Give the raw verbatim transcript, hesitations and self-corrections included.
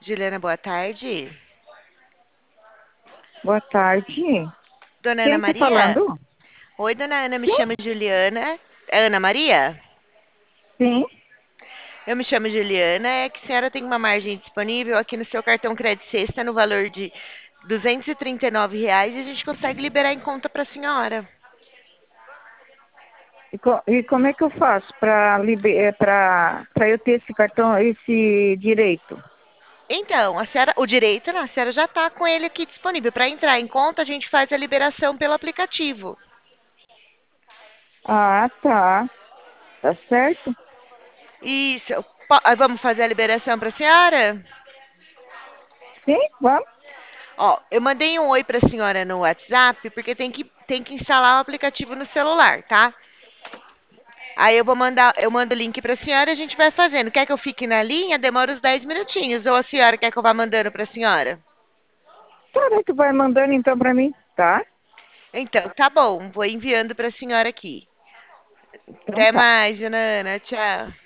Juliana, boa tarde. Boa tarde. Dona Ana Quem está Maria? falando? Oi, dona Ana, me Sim, chamo Juliana. É Ana Maria? sim. Eu me chamo Juliana. É que a senhora tem uma margem disponível aqui no seu cartão Crédito Sexta no valor de duzentos e trinta e nove reais e a gente consegue liberar em conta para a senhora. E, co- e como é que eu faço para para para eu ter esse cartão, esse direito? Então, a senhora, o direito, não, a senhora já está com ele aqui disponível. Para entrar em conta, a gente faz a liberação pelo aplicativo. Ah, tá. Tá certo? Isso. Po- ah, Vamos fazer a liberação para a senhora? Sim, vamos. Ó, eu mandei um oi para a senhora no WhatsApp porque tem que, tem que instalar o aplicativo no celular, tá? Aí eu vou mandar, eu mando o link para a senhora e a gente vai fazendo. Quer que eu fique na linha? Demora uns dez minutinhos. Ou a senhora quer que eu vá mandando para a senhora? Tá, tu vai mandando então para mim, tá? Então, tá bom. Vou enviando para a senhora aqui. Então Até tá. mais, Ana. Tchau.